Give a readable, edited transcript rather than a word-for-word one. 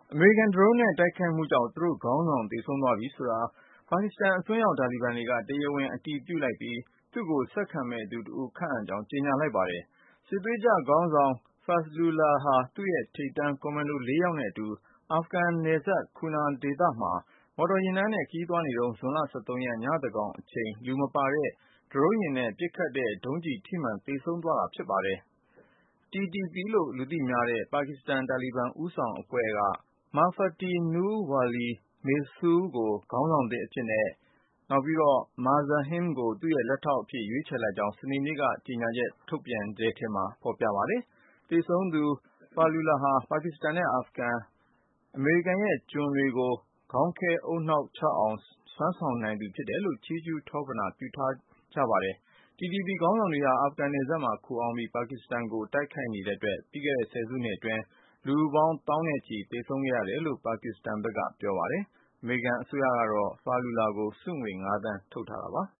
အမေရိကန်ဒရုန်းနဲ့တိုက်ခိုက်မှုကြောင့်သူတို့ခေါင်းဆောင်သေဆုံးသွားပြီဆိုတာပါကစ္စတန်အစွန်းရောက်တာလီဘန်တွေကတရားဝင်အတည်ပြုလိုက်ပြီးသူ့ကိုဆက်ခံမဲ့သူတဦးခန့်အပ်ကြောင်းကြေညာလိုက်ပါတယ်။စစ်သွေးကြွခေါင်းဆောင် Fazlullah ဟာသူ့ရဲ့ထိပ်တန်းကွန်မန်ဒို4ယောက်နဲ့အတူအာဖဂန်နယ်စပ် Kunar ဒေသမှာမော်တော်ယာဉ်တန်းနဲ့ခရီးသွားနေတုန်းဇွန်လ13 ရက်ညသန်းခေါင်အချိန်လူမပါတဲ့ဒရုန်းယာဉ်နဲ့ပစ်ခတ်တဲ့ဒုံးကျည်ထိမှန်သေဆုံးသွားတာဖြစ်ပါတယ်။ TTP လို့လူသိများတဲ့ပါကစ္စတန်တာလီဘန်ဦးဆောင်အဖွဲ့ကMafati Nur Wali Mesood ကိုခေါင်းဆောင်သစ်အဖြစ်နဲ့Mazahim ကိုသူ့ရဲ့လက်ထောက်အဖြစ်ရွေးချယ်လိုက်ကြောင်းစနေနေ့ကကြေညာချက်ထုတ်ပြန်ချက်ထဲမှာဖေါ်ပြပါတယ်။သေဆုံးသူ Fazlullah ဟာပါကစ္စတန်နဲ့အာဖဂန်အမေရိကန်ရဲ့ကျွန်တွေကို ခေါင်းခဲဦးနှောက်ချအောင်စွမ်းဆောင်နိုင်သူဖြစ်တယ်လို့ချီးကျူးထောပဏာပြုထားကြပါတယ်။ TTP ခေါင်းဆောင်တွေဟာအာဖဂန်နယ်စပ်မှာခိုအောင်းပြီးပါကစ္စတန်ကိုတိုက်ခိုက်နေတဲ့အတွက်ပြီးခဲ့တဲ့ဆယ်စုနှစ်အတွင်းလူပေါင်းသောင်းနဲ့ချီသေဆုံးခဲ့ရတယ်လို့ပါကစ္စတန်ဘက်ကပြောပါတယ်။အမေရိကန်အစိုးရကတော့ Fazlullah ကိုဆုငွေ 5 သန်းထုတ်ထားတာပါ။